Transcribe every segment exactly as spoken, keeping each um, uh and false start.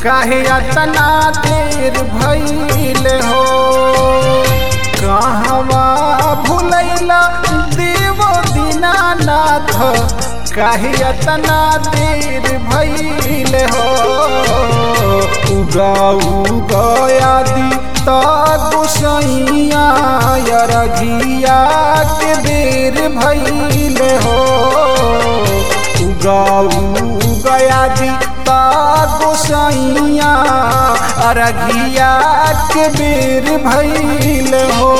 काहे अतना देर भइल हो। कहवा भुलैला देव दीनानाथ काहे अतना देर भइल हो। उगा उगयादि त गोसैया अरघिया के देर भइल हो। उगा उगयादि त गोसैया अरघिया के बेर भइल हो।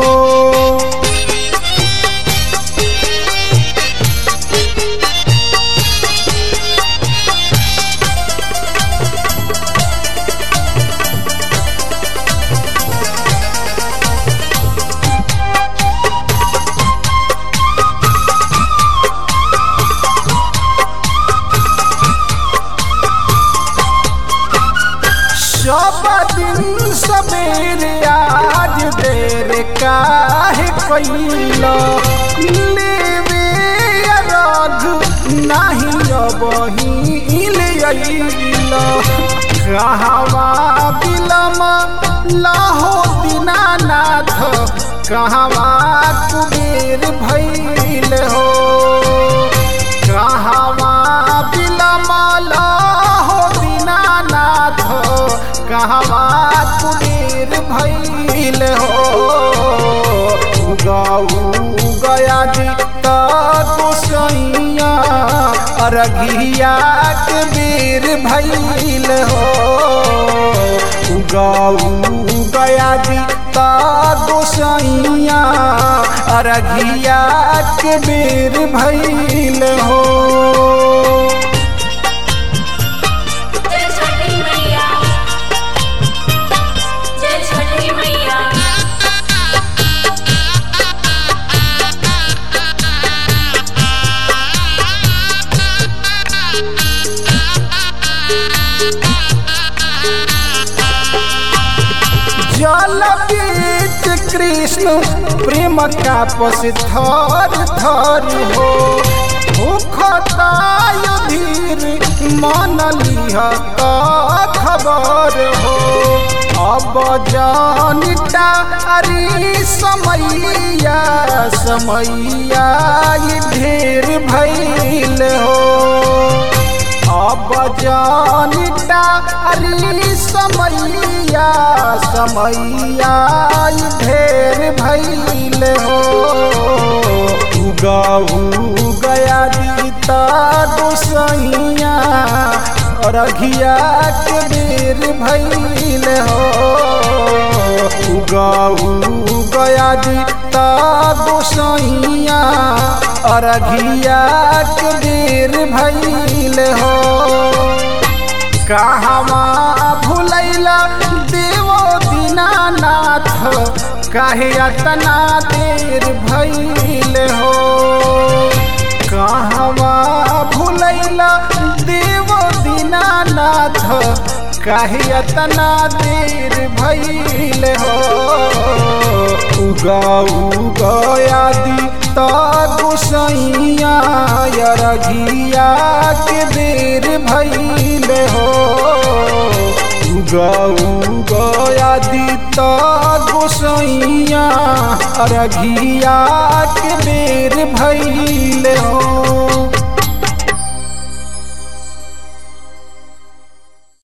सब दिन सबेरे आज देर काहे कैला। लेवे अरघ नाही अबहिल अइला। कहवा बिलम लाहो दीनानाथ कहवा कुबेर भइल हो। कहवा बिलम लाहो दीनानाथ कहवा कुबेर भइल हो। उगा उगयादि त गोसैया अरघिया के बेर भइल हो। उगा उगयादि त गोसैया अरघिया के बेर भइल हो। जल बीच कृष्ण प्रेम का पस थर थर हो। भूखताय धीर मन लिह खबर हो। अब जानिता अरे समैया समैया ढेर भइल हो। अब जानिता अरे समैया समैया ढेर भइल हो। उगा उगयादि त गोसैया अरघिया के बेर भइल हो। उगा उगयादि त गोसैया अरघिया के बेर भइल हो। कहवा भुलैला देव दीनानाथ काहे अतना देर भइल हो। कहवा भुलैला देव दीनानाथ काहे अतना देर भइल हो। उगा उगयादि त गोसैया अरघिया के बेर भइल हो। उगा उगयादि त गोसैया अरघिया के बेर भइल हो।